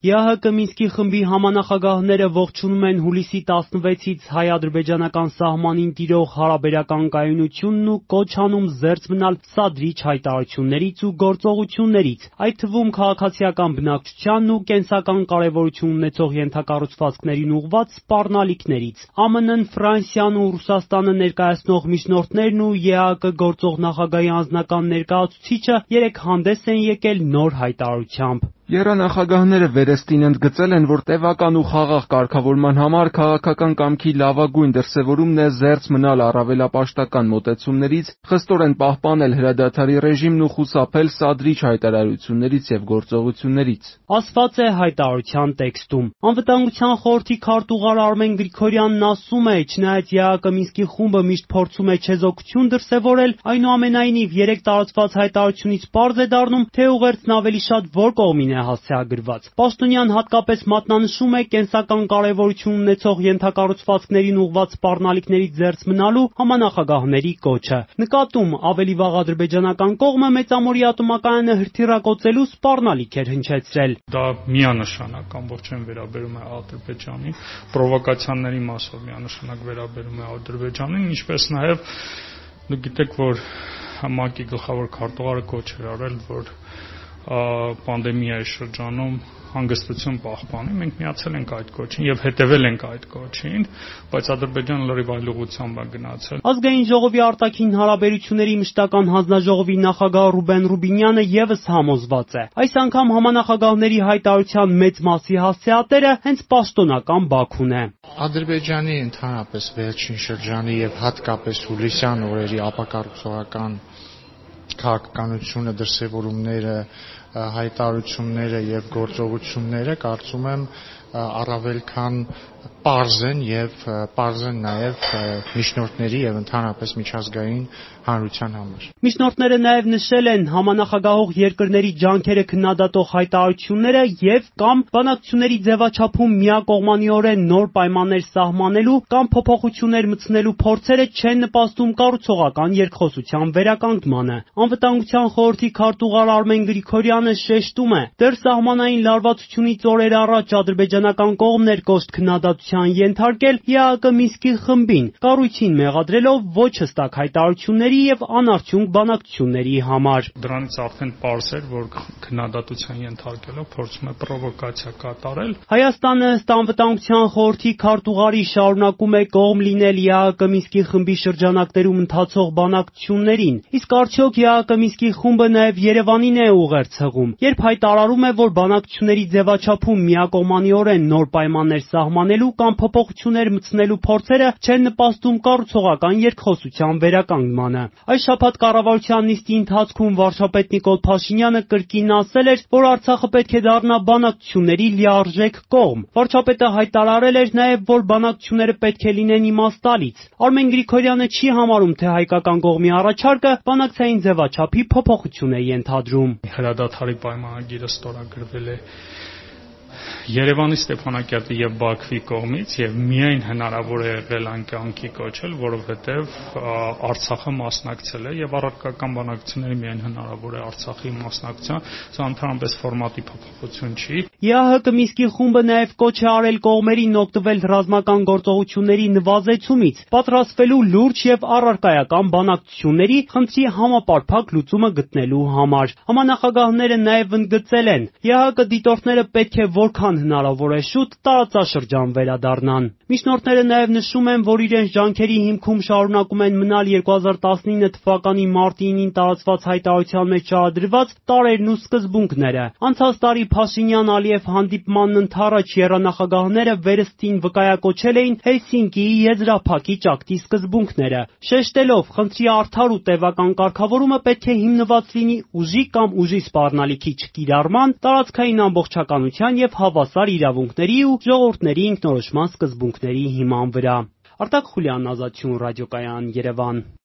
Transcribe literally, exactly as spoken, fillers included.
Է Ա Հ Կ Մինսկի խմբի համանախագահները ողջունում են հուլիսի տասնվեցից հայ-ադրբեջանական սահմանին տիրող հարաբերական կայունությունն ու կոչ անում զերծ մնալ սադրիչ հայտարարություններից ու գործողություններից, այդ թվում քաղաքացիական բնակչությանն ու կենսական կարևորություն ունեցող ենթակառուցվածքներին ուղղված սպառնալիքներից։ Ամեն Են, Ֆրանսիան ու Ռուսաստանը ներկայացնող միջնորդներն ու Է Ա Կը գործող նախագահի անձնական ներկայացուցիչը երեկ հանդես են եկել նոր հայտարարությամբ։ Եռանախագահները վերստին ընդգծել են, որ տևական ու խաղաղ կարգավորման համար քաղաքական կամքի լավագույն դրսևորումն է զերծ մնալ առավելապաշտական մոտեցումներից, խստորեն պահպանել հրադադարի ռեժիմն ու խուսափել սադրիչ հայտարարություններից եւ գործողություններից։ Ասված է հայտարարության տեքստում։ Անվտանգության խորհրդի քարտուղար Արմեն Գրիգորյանն ասում է, չնայած Է Ա Կը Մինսկի խումբը միշտ փորձում է չեզոքություն դրսևորել, այնուամենայնիվ երեք տարածված հայտարարությունից պարզ է դառնում, թե ուղերձն ավելի շատ որ կողմին է հասցեագրված։ Պաշտոնյան հատկապես մատնանշում է կենսական կարևորություն ունեցող ենթակառուցվածքներին ուղղված սպառնալիքներից զերծ մնալու համանախագահների կոչը։ Նկատում ավելի վաղ ադրբեջանական կողմը մեծամորի ատոմակայանը հրթիռակոծելու սպառնալիք էր հնչեցրել։ Դա միանշանակ ամբողջովին վերաբերում է Ադրբեջանին, պրովոկացիաների մասով միանշանակ վերաբերում է Ադրբեջանին, ինչպես նաև դուք գիտեք, որ ՄԱԿ-ի գլխավոր քարտուղարը կոչ էր արել, որ պանդեմիայի շրջանում հանգստություն պահպանի, մենք միացել ենք այդ կոչին եւ հետեւել ենք այդ կոչին, բայց Ադրբեջանը լրիվ այլ ուղղությամբ է գնացել։ Ազգային ժողովի արտաքին հարաբերությունների մշտական հանձնաժողովի նախագահ Ռուբեն Ռուբինյանը եւս համոզված է։ Այս անգամ համանախագահների հայտարարության մեծ մասի հասցեատերը հենց պաշտոնական Բաքուն է։ Ադրբեջանի ընդհանրապես վերջին շրջանի եւ հատկապես հուլիսյան օրերի ապակառուցողական քաղաքականությունը, դրսևորումները, հայտարարությունները եւ գործողությունները կարծում եմ առավել քան պարզ են եւ պարզ են նաեւ միջնորդների եւ ընդհանրապես միջազգային հանրության համար։ Միջնորդները նաեւ նշել են համանախագահող երկրների ջանքերը քննադատող հայտարարությունները եւ կամ բանակցությունների ձևաչափում միակողմանիորեն նոր պայմաններ սահմանելու կամ փոփոխություններ մտցնելու փորձերը չեն նպաստում կառուցողական երկխոսության վերականգնմանը։ Անվտանգության խորհրդի քարտուղար Արմեն Գրիգորյանը շեշտում է. դեռ սահմանային լարվածությունից օրեր առաջ ադրբեջանական կողմն էր կոշտ քննադատության ենթարկել Է Ա Կը Մինսկի խմբին, կառույցին մեղադրելով ոչ հստակ հայտարարությունների եւ անարդյունք բանակցությունների համար։ Դրանից արդեն պարզ էր, որ քննադատության ենթարկելով փորձում է պրովոկացիա կատարել։ Հայաստանը ըստ անվտանգության խորհրդի քարտուղարի շարունակում է կողմ լինել Է Ա Կը Մինսկի խմբի շրջանակներում ընթացող բանակցություններին, իսկ արդյոք Է Ա Կը Մինսկի խումբը նաեւ Երևանին է ուղերձ հղում, երբ հայտարարում է, որ բանակցությունների ձևաչափում միակողմանիորեն նոր պայմաններ սահմանելու կամ փոփոխություններ մտցնելու փորձերը չեն նպաստում կառուցողական երկխոսության վերականգնմանը։ Այս շաբաթ կառավարության նիստի ընթացքում վարչապետ Նիկոլ Փաշինյանը կրկին ասել էր, որ Արցախը պետք է դառնա բանակցությունների լիարժեք կողմ։ Վարչապետը հայտարարել էր նաև, որ բանակցությունները պետք է լինեն իմաստալից։ Արմեն Գրիգորյանը չի համարում, թե հայկական կողմի առաջարկը բանակցային ձևաչափի փոփոխություն է ենթադրում։ Հրադադարի պայմանագիրը ստորագրվել է Երևանի, Ստեփանակերտի եւ Բաքվի կողմից եւ միայն հնարավոր է եղել անկյանքի կոչել, որովհետեւ Արցախը մասնակցել է եւ առարկական բանակցությունների միայն հնարավոր է Արցախի մասնակցության, սա ընդհանրապես ֆորմատի փոփոխություն չի։ Է Ա Հ Կ Մինսկի խումբը նաեւ կոչ է արել կողմերին օգտվել ռազմական գործողությունների նվազեցումից, պատրաստվելու լուրջ եւ առարկայական բանակցությունների խնդրի համապարփակ լուծումը գտնելու համար։ Համանախագահները նաեւ ընդգծել են. Է Ա Հ Կ դիտորդները պետք է որքան հնարավոր է շուտ տարածաշրջան վերադառնան։ Միջնորդները նաև նշում են, որ իրենց ջանքերի հիմքում շարունակում են մնալ երկու հազար տասնինը թվականի մարտի ինին տարածված հայտարարության մեջ շարադրված տարրերն ու սկզբունքները։ Անցած տարի Փաշինյան-Ալիև հանդիպմանն ընդառաջ եռանախագահները վերստին վկայակոչել էին Հելսինկիի եզրափակիչ ակտի սկզբունքները, շեշտելով խնդրի արդար ու տևական կարգավորումը պետք է հիմնված լինի ուժի կամ ուժի սպառնալիքի չկիրառման, տարածքային ամբողջականության եւ հավասար իրավունքների ու ժողովուրդների ինքնորոշման սկզբունքների հիման վրա։ Արտակ Խուլյան, Ազատություն ռադիոկայան, Երևան։